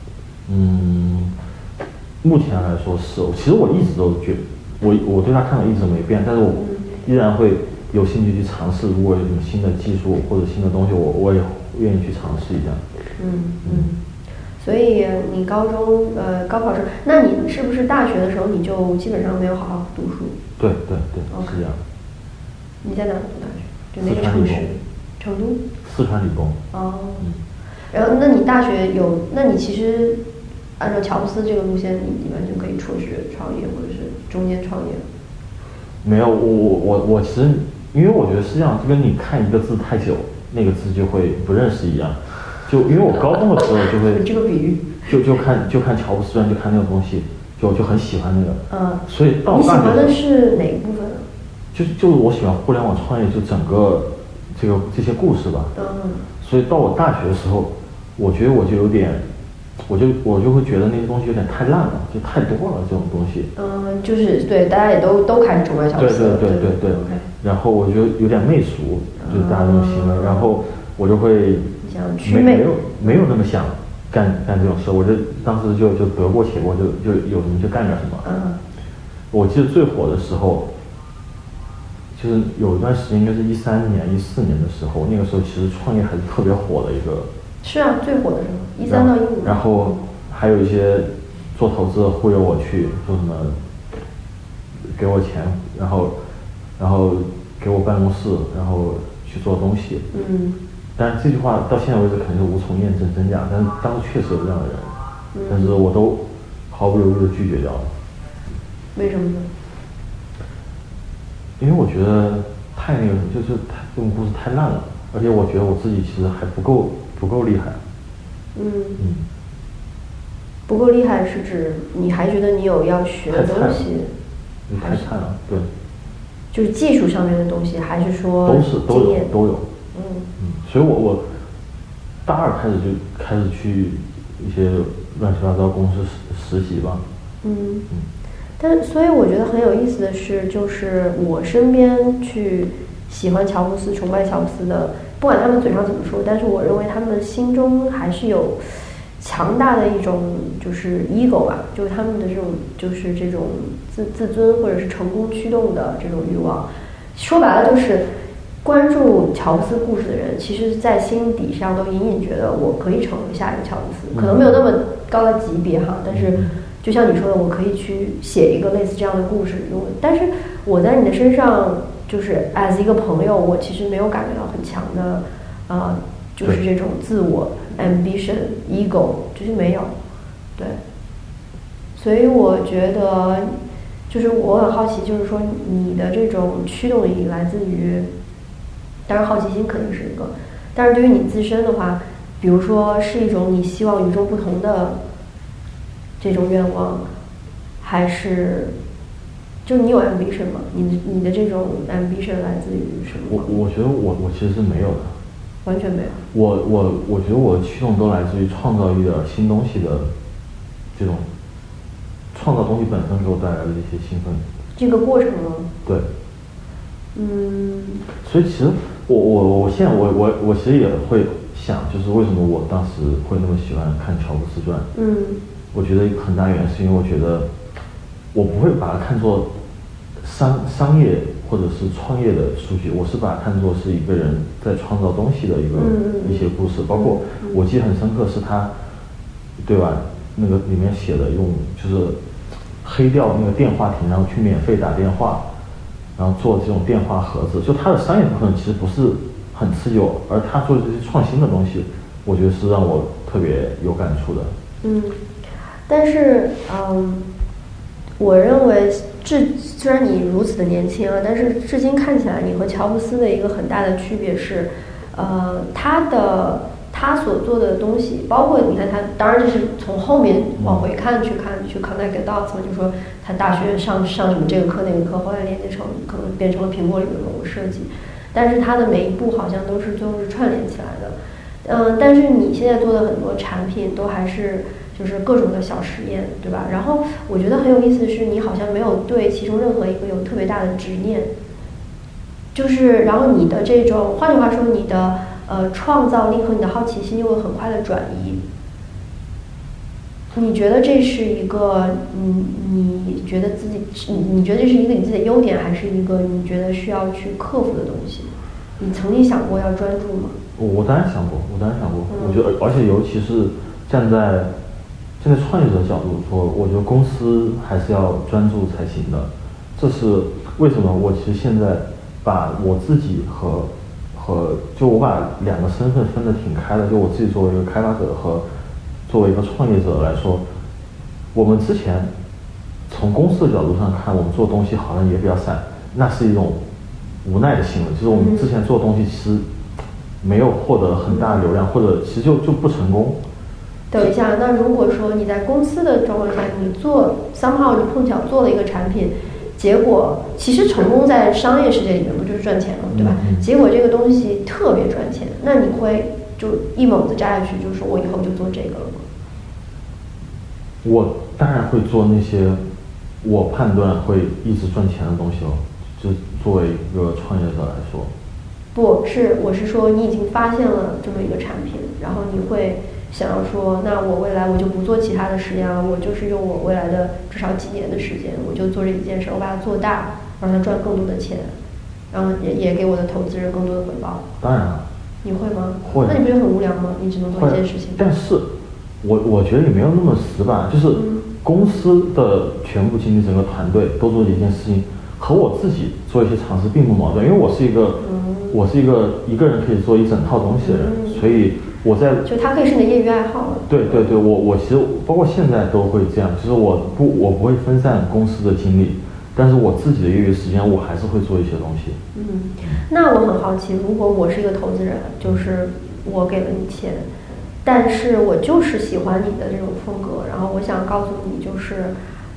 目前来说是。其实我一直都觉得。我对他看法一直没变，但是我依然会有兴趣去尝试。如果有什么新的技术或者新的东西，我也愿意去尝试一下。 所以你高中高考生，那你是不是大学的时候你就基本上没有好好读书？ 对，是这样。 你在哪读大学？就哪个城市？成都。 四川理工。 然后那你大学那你其实按照乔布斯这个路线，你完全可以辍学创业，或者是中间创业。 没有，我其实，因为我觉得是这样，就跟你看一个字太久，那个字就会不认识一样。就因为我高中的时候就会这个比喻， 就看乔布斯传，就看那个东西，就很喜欢那个。所以到你喜欢的是哪一部分呢？ 就是我喜欢互联网创业，就整个这些故事吧。所以到我大学的时候，我觉得我就有点。我就会觉得那些东西有点太烂了，就太多了这种东西。 就是对，大家也都开始崇拜乔布斯。 对。然后我就有点媚俗，就是大家这种行为，然后我就会没有那么想干这种事，我就当时就得过且过，就有什么就干点什么。我记得最火的时候，就是有一段时间，应该是13年、14年的时候，那个时候其实创业还是特别火的一个。 是啊，最火的时候，13到15。 然后还有一些做投资的忽悠我去说什么，给我钱，然后给我办公室，然后去做东西。但是这句话到现在为止肯定是无从验证真假，但是当时确实有这样的人，但是我都毫不犹豫的拒绝掉了。 为什么呢？ 因为我觉得太那个，就是这种故事太烂了，而且我觉得我自己其实还不够厉害。 不够厉害是指你还觉得你有要学的东西？ 太菜了，对。 就是技术上面的东西，还是说都有。所以我大二开始去一些乱七八糟公司实习吧。 但所以我觉得很有意思的是，就是我身边去喜欢乔布斯、崇拜乔布斯的，不管他们嘴上怎么说，但是我认为他们心中还是有强大的一种就是 ego 吧，就是他们的这种就是这种自尊或者是成功驱动的这种欲望。说白了就是关注乔布斯故事的人，其实在心底上都隐隐觉得我可以成为下一个乔布斯，可能没有那么高的级别哈，但是就像你说的，我可以去写一个类似这样的故事。但是我在你的身上，就是 as 一个朋友，我其实没有感觉到很强的就是这种自我 ambition ego， 就是没有。对，所以我觉得就是我很好奇，就是说你的这种驱动力来自于，当然好奇心肯定是一个，但是对于你自身的话，比如说是一种你希望与众不同的这种愿望，还是就你有 ambition 吗？你的这种 ambition 来自于什么？ 我觉得我其实是没有的， 完全没有。 我觉得我的驱动都来自于创造一点新东西的这种创造东西本身给我带来的一些兴奋。 这个过程吗？ 对。所以其实我现在我其实也会想，就是为什么我当时会那么喜欢看乔布斯传。我觉得很大原因是因为我觉得我不会把它看作商业或者是创业的数据，我是把它看作是一个人在创造东西的一些故事。包括我记得很深刻是他，对吧？那个里面写的用就是黑掉那个电话亭，然后去免费打电话，然后做这种电话盒子。就他的商业部分其实不是很持久，而他做的这些创新的东西，我觉得是让我特别有感触的。 但是我认为虽然你如此的年轻啊，但是至今看起来你和乔布斯的一个很大的区别是，他所做的东西，包括你看他，当然这是从后面往回看去 connect dots 嘛，就是说他大学上什么这个课那个课，后来连接成可能变成了苹果里的某个设计，但是他的每一步好像都是最后是串联起来的。但是你现在做的很多产品都还是就是各种的小实验，对吧？然后我觉得很有意思的是，你好像没有对其中任何一个有特别大的执念，就是然后你的这种，换句话说，你的创造力和你的好奇心就会很快的转移。你觉得这是一个你觉得自己你觉得这是一个你自己的优点，还是一个你觉得需要去克服的东西？你曾经想过要专注吗？ 我当然想过。我觉得，而且尤其是站在创业者的角度说，我觉得公司还是要专注才行的。这是为什么？我其实现在把我自己和就我把两个身份分得挺开的，就我自己作为一个开发者和作为一个创业者来说，我们之前从公司的角度上看，我们做东西好像也比较散，那是一种无奈的行为，就是我们之前做的东西其实没有获得很大的流量，或者其实就不成功。 等一下，那如果说你在公司的状况下，你somehow 你碰巧做了一个产品，结果其实成功在商业世界里面不就是赚钱吗？对吧？结果这个东西特别赚钱，那你会就一猛子扎下去，就是说我以后就做这个了吗？ 我当然会做那些我判断会一直赚钱的东西了。就作为一个创业者来说， 我是说你已经发现了这么一个产品，然后你会想要说，那我未来我就不做其他的实验了，我就是用我未来的至少几年的时间，我就做这一件事，我把它做大，让它赚更多的钱，然后也给我的投资人更多的回报。 当然了。 你会吗？ 会。 那你不觉得很无聊吗？你只能做一件事情。 但是我觉得也没有那么死板，就是公司的全部精力，整个团队都做一件事情，和我自己做一些尝试并不矛盾，因为我是一个一个人可以做一整套东西的人，所以就它可以是你的业余爱好了。 对，我其实包括现在都会这样，就是我不会分散公司的精力，但是我自己的业余时间我还是会做一些东西。 那我很好奇，如果我是一个投资人，就是我给了你钱，但是我就是喜欢你的这种风格，然后我想告诉你，就是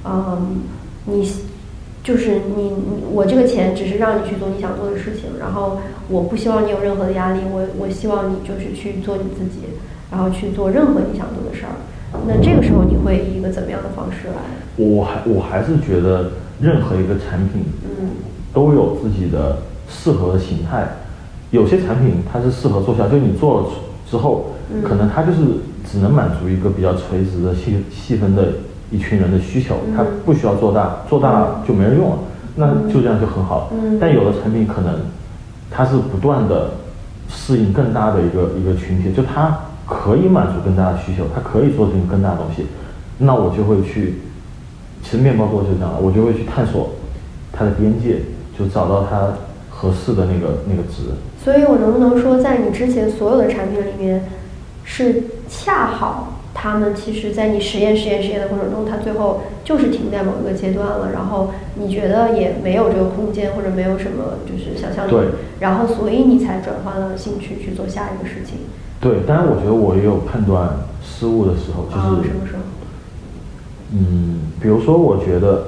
我这个钱只是让你去做你想做的事情，然后我不希望你有任何的压力，我希望你就是去做你自己，然后去做任何你想做的事儿。那这个时候你会以一个怎么样的方式来？ 我还是觉得任何一个产品，都有自己的适合的形态。有些产品它是适合做下，就你做了之后，可能它就是只能满足一个比较垂直的细分的一群人的需求，它不需要做大，做大就没人用了，那就这样就很好了。但有的产品可能它是不断的适应更大的一个群体，就它可以满足更大的需求，它可以做成更大的东西，那我就会去，其实面包做就这样，我就会去探索它的边界，就找到它合适的那个值。 所以我能不能说，在你之前所有的产品里面，是恰好他们其实在你实验的过程中，它最后就是停在某一个阶段了，然后你觉得也没有这个空间，或者没有什么就是想象力，然后所以你才转换了兴趣去做下一个事情。 对，当然我觉得我也有判断失误的时候，就是什么时候？ 比如说我觉得，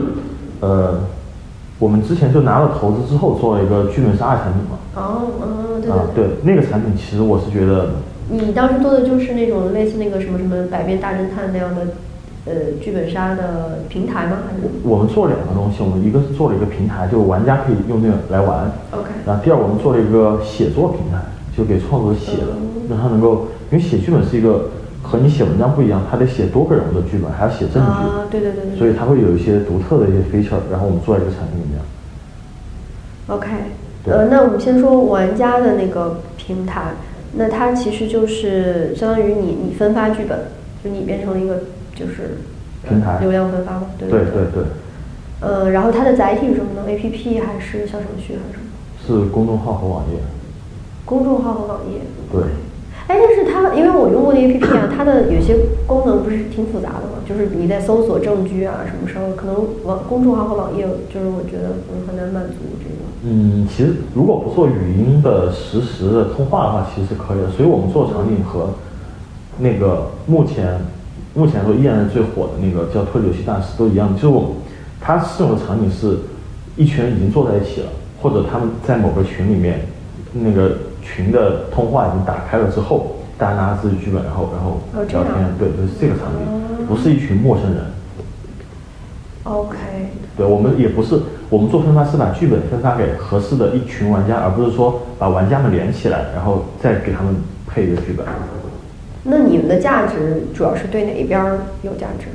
我们之前就拿了投资之后做了一个剧本杀的产品嘛。对，那个产品其实我是觉得， 你当时做的就是那种类似那个什么什么百变大侦探那样的剧本杀的平台吗？还是我们做2个东西，我们一个是做了一个平台，就玩家可以用这个来玩。 OK。 然后第二，我们做了一个写作平台，就给创作者写的，让他能够，因为写剧本是一个和你写文章不一样，他得写多个人物的剧本，还要写证据。 对。 所以它会有一些独特的一些 feature， 然后我们做在这个产品里面。 OK。那我们先说玩家的那个平台，那它其实就是相当于你分发剧本，就你变成了一个就是平台流量分发嘛。对。然后它的载体是什么呢 ？APP 还是小程序还是什么？ 是公众号和网页。 公众号和网页。 对。 但是它因为我用过的 APP 啊，它的有些功能不是挺复杂的嘛，就是你在搜索证据啊什么时候，可能公众号和网页，就是我觉得很难满足这个。 其实如果不做语音的实时的通话的话，其实是可以的。所以我们做场景和那个目前说依然是最火的那个叫推理游戏大师都一样，就是它适用的场景是一群人已经坐在一起了，或者他们在某个群里面，那个群的通话已经打开了之后，大家拿着自己剧本，然后聊天。对，就是这个场景，不是一群陌生人。 OK。 对，我们也不是，我们做分发是把剧本分发给合适的一群玩家，而不是说把玩家们连起来，然后再给他们配一个剧本。 那你们的价值主要是对哪一边有价值？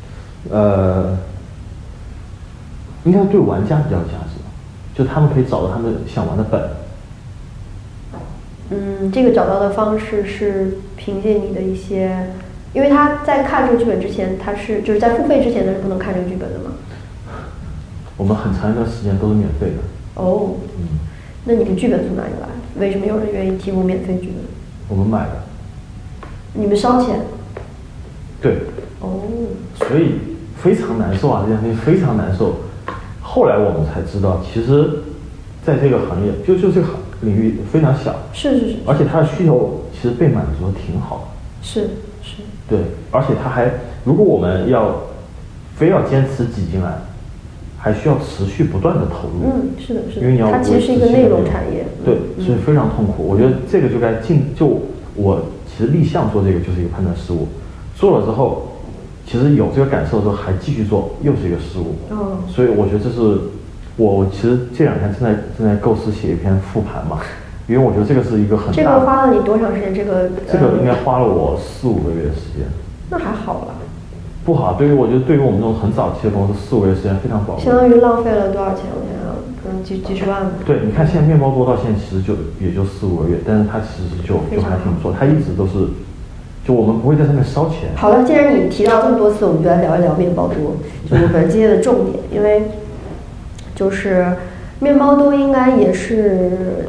应该对玩家比较有价值，就他们可以找到他们想玩的本。 这个找到的方式是凭借你的一些，因为他在看这个剧本之前，他是就是在付费之前他是不能看这个剧本的嘛。 我们很长一段时间都是免费的。 那你们剧本从哪里来？为什么有人愿意提供免费剧本？ 我们买的。 你们烧钱？ 对。所以非常难受啊，这件事情非常难受。后来我们才知道，其实在这个行业，就这个领域非常小。 是。 而且它的需求其实被满足的挺好的。 是。 对，而且它还，如果我们非要坚持挤进来，还需要持续不断的投入。 是的。 因为你要它其实是一个内容产业。 对，所以非常痛苦。我觉得这个就我其实立项做这个就是一个判断失误，做了之后，其实有这个感受的时候还继续做，又是一个失误。所以我觉得这是我其实这2天正在构思写一篇复盘嘛，因为我觉得这个是一个很大的。 这个花了你多长时间？这个应该花了我4-5个月的时间。 那还好了。 不好，我觉得对于我们这种很早期的公司，4-5个月时间非常宝贵。 相当于浪费了多少钱？我想想，可能几十万。 对，你看现在面包多到现在其实也就4-5个月，但是它其实就还挺不错，它一直都是，就我们不会在上面烧钱。 好了，既然你提到这么多次，我们就来聊一聊面包多，就是我们今天的重点，因为就是面包多应该也是。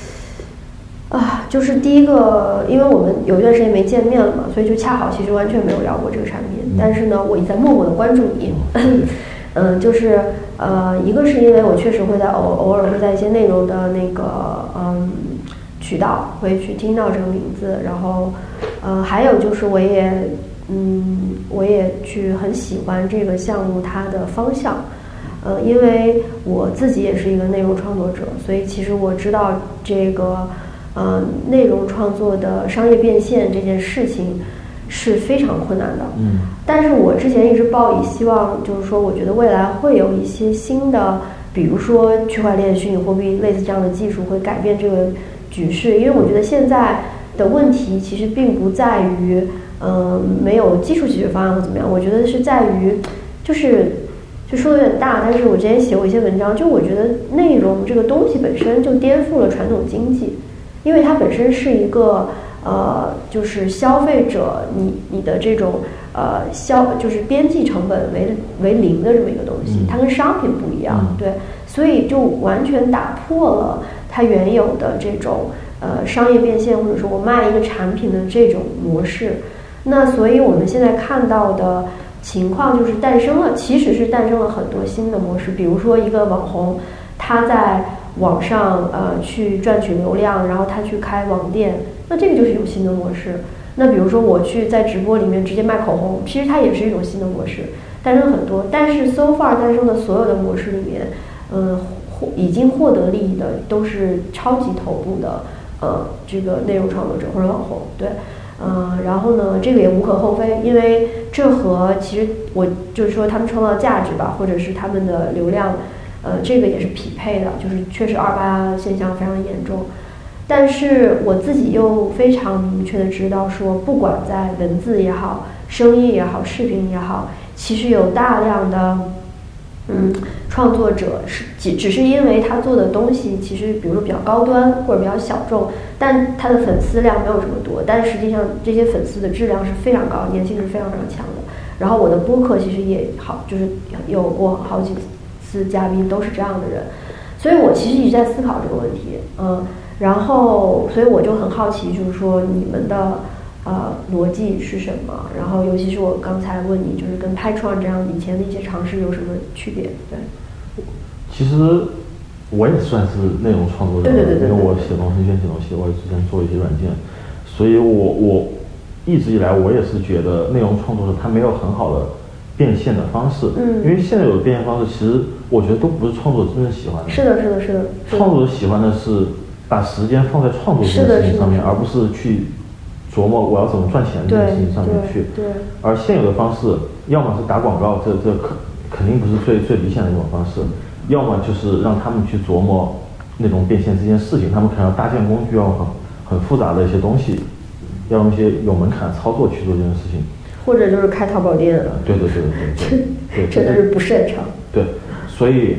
就是第一个，因为我们有一段时间没见面了嘛，所以就恰好其实完全没有聊过这个产品。但是呢，我也在默默的关注你。就是一个是因为我确实会在偶尔会在一些内容的那个渠道会去听到这个名字，然后还有就是我也去很喜欢这个项目它的方向。因为我自己也是一个内容创作者，所以其实我知道这个。内容创作的商业变现这件事情是非常困难的。但是我之前一直抱以希望，就是说，我觉得未来会有一些新的，比如说区块链、虚拟货币类似这样的技术会改变这个局势。因为我觉得现在的问题其实并不在于，没有技术解决方案或怎么样，我觉得是在于，就说的有点大，但是我之前写过一些文章，就我觉得内容这个东西本身就颠覆了传统经济。因为它本身是一个就是消费者你的这种就是边际成本为0的这么一个东西，它跟商品不一样。对，所以就完全打破了它原有的这种商业变现，或者说我卖一个产品的这种模式。那所以我们现在看到的情况就是其实是诞生了很多新的模式，比如说一个网红他在网上去赚取流量，然后他去开网店，那这个就是一种新的模式。 那比如说我去在直播里面直接卖口红，其实它也是一种新的模式，诞生很多。但是 so far 诞生的所有的模式里面，已经获得利益的都是超级头部的这个内容创作者或者网红，对。然后呢，这个也无可厚非，因为这和其实我就是说他们创造价值吧，或者是他们的流量，这个也是匹配的，就是确实28现象非常严重。但是我自己又非常明确的知道说，不管在文字也好、声音也好、视频也好，其实有大量的创作者只是因为他做的东西其实比如说比较高端或者比较小众，但他的粉丝量没有这么多，但实际上这些粉丝的质量是非常高，粘性是非常非常强的。然后我的播客其实也好，就是有过好几次嘉宾都是这样的人，所以我其实一直在思考这个问题，然后所以我就很好奇，就是说你们的逻辑是什么？然后尤其是我刚才问你，就是跟拍创这样以前的一些尝试有什么区别？对， 其实我也算是内容创作者，因为我写东西写东西，我也之前做一些软件，所以我一直以来我也是觉得内容创作者他没有很好的变现的方式，因为现在有的变现方式，其实我觉得都不是创作者真正喜欢的。 是的。 创作者喜欢的是把时间放在创作这件事情上面，而不是去琢磨我要怎么赚钱这件事情上面去。 对。 而现有的方式，要么是打广告，这肯定不是最理想的一种方式，要么就是让他们去琢磨那种变现这件事情，他们可能要搭建工具，要很复杂的一些东西，要用一些有门槛操作去做这件事情。 或者就是开淘宝店。 对， 真的是不擅长。 对，所以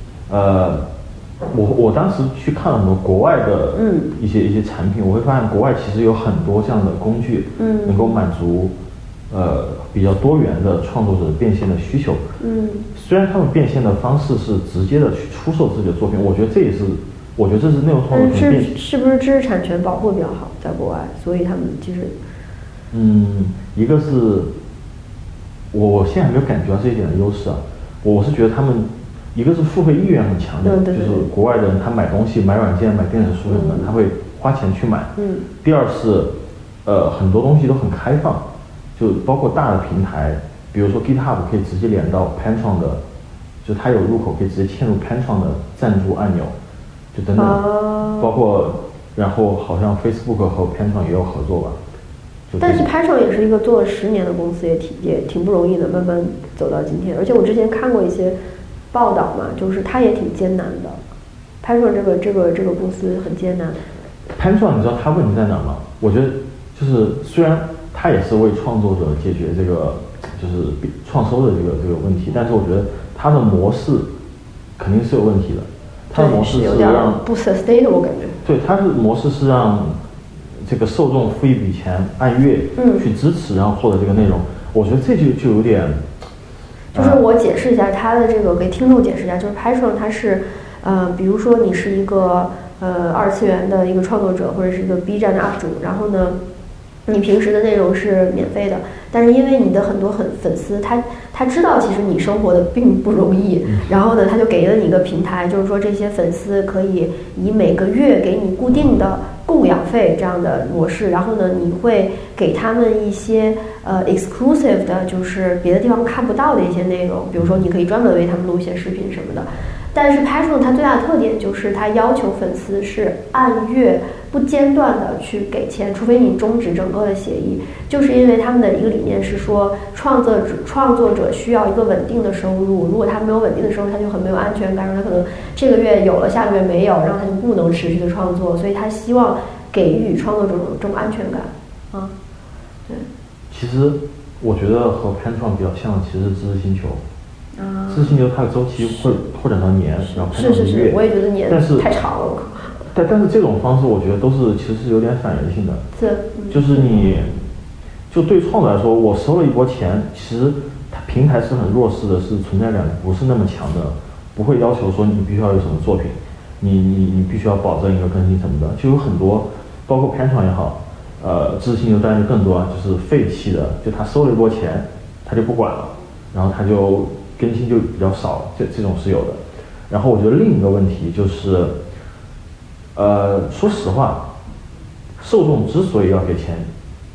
我当时去看了很多国外的一些产品，我会发现国外其实有很多这样的工具，能够满足比较多元的创作者变现的需求。虽然他们变现的方式是直接的去出售自己的作品，我觉得这是内容创作者是不是知识产权保护比较好，在国外，所以他们其实一个是我现在还没有感觉到这一点的优势啊，我是觉得他们一个是付费意愿很强的，就是国外的人他买东西、买软件、买电子书什么的，他会花钱去买。第二是很多东西都很开放，就包括大的平台，比如说 GitHub 可以直接连到 Patreon 的，就它有入口可以直接嵌入 Patreon 的赞助按钮，就等等，包括然后好像 Facebook 和 Patreon 也有合作吧。 但是Patreon也是一个做了10年的公司，也挺不容易的，慢慢走到今天。而且我之前看过一些报道嘛，就是它也挺艰难的。Patreon 这个公司很艰难。 Patreon 你知道它问题在哪吗？我觉得就是虽然它也是为创作者解决这个就是创收的这个问题，但是我觉得它的模式肯定是有问题的。它的模式是让不 sustainable 感觉。 对，它的模式是让这个受众付一笔钱按月去支持，然后获得这个内容。我觉得这就有点， 就是我解释一下它的这个，给听众解释一下，就是 Patreon 它是比如说你是一个2次元的一个创作者，或者是一个 B 站的 UP 主，然后呢你平时的内容是免费的，但是因为你的很多粉丝他知道其实你生活的并不容易，然后呢他就给了你一个平台，就是说这些粉丝可以以每个月给你固定的供养费这样的模式，然后呢你会给他们一些exclusive 的，就是别的地方看不到的一些内容，比如说你可以专门为他们录一些视频什么的。但是Patreon它最大的特点就是它要求粉丝是按月不间断的去给钱，除非你终止整个的协议。就是因为他们的一个理念是说，创作者需要一个稳定的收入，如果他没有稳定的收入，他就很没有安全感，他可能这个月有了，下个月没有，然后他就不能持续的创作，所以他希望给予创作者这种安全感。对。 其实我觉得和 Patreon 比较像的其实是知识星球。知识星球它的周期会拓展到年，然后Patreon是月， 我也觉得年太长了。 但是这种方式我觉得其实是有点反人性的。就是你就对创作来说，我收了一波钱，其实它平台是很弱势的，是存在感不是那么强的，不会要求说你必须要有什么作品，你必须要保证一个更新什么的，就有很多包括Patreon也好，知识星球当然就更多，就是废弃的，就他收了一波钱，他就不管了，然后他就更新就比较少，这种是有的。然后我觉得另一个问题就是，说实话，受众之所以要给钱，其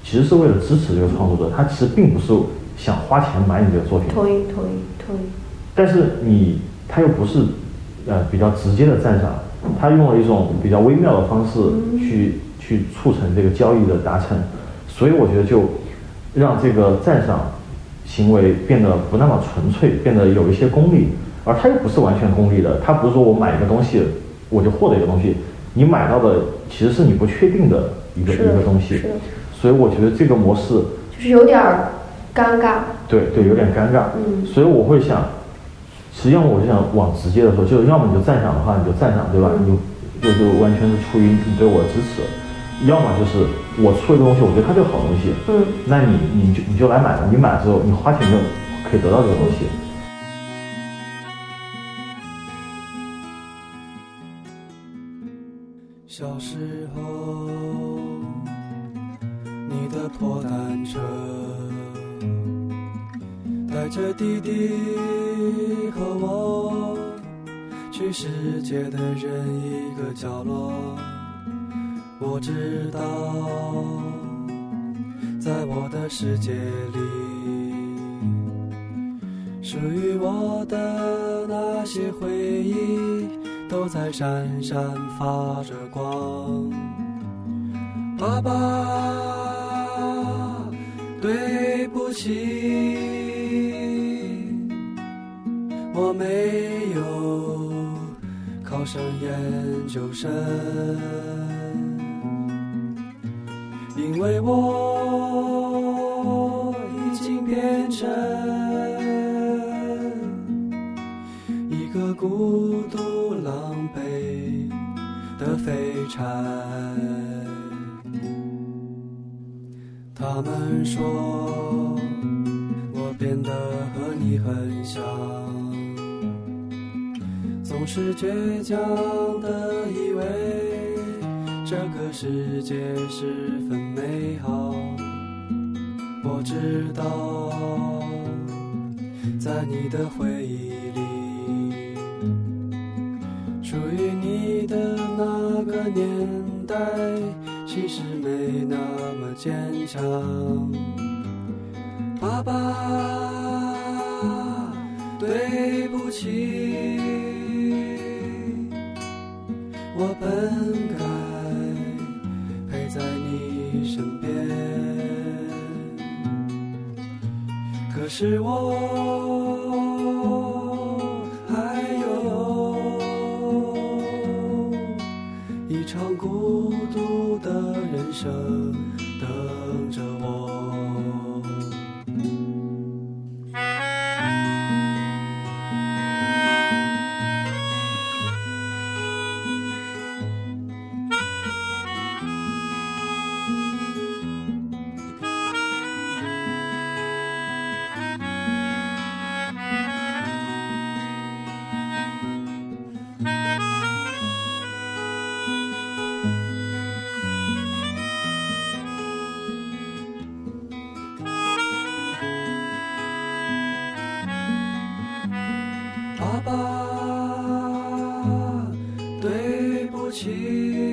其实是为了支持这个创作者，他其实并不是想花钱买你这个作品。 同意。 但是他又不是比较直接的赞赏，他用了一种比较微妙的方式去促成这个交易的达成，所以我觉得就让这个赞赏行为变得不那么纯粹，变得有一些功利，而它又不是完全功利的。它不是说我买一个东西我就获得一个东西，你买到的其实是你不确定的一个东西，所以我觉得这个模式就是有点尴尬。 对，有点尴尬。所以我会想，实际上我就想往直接的说，就是要么你就赞赏的话你就赞赏，对吧？你就完全是出于你对我的支持，要么就是我出一个东西，我觉得它就是好东西，那你就来买吧，你买了之后你花钱就可以得到这个东西。 小时候，你的破单车带着弟弟和我去世界的任一个角落。我知道，在我的世界里，属于我的那些回忆都在闪闪发着光。爸爸，对不起，我没有考上研究生，因为我已经变成一个孤独狼狈的废柴。他们说我变得和你很像，总是倔强地以为这个世界十分美好。我知道，在你的回忆里，属于你的那个年代其实没那么坚强。爸爸，对不起，我本该陪在你身边，可是我还有一场孤独的人生等着我。爸爸，对不起，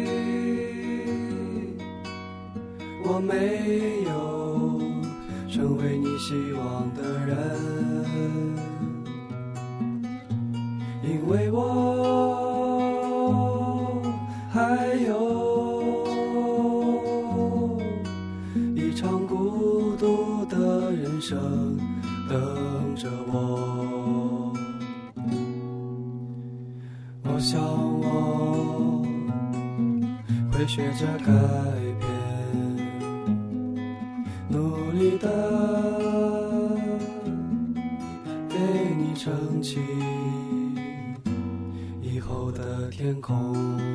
我没有成为你希望的人，因为我还有一场孤独的人生等着我。我想我会学着改变，努力的给你撑起以后的天空。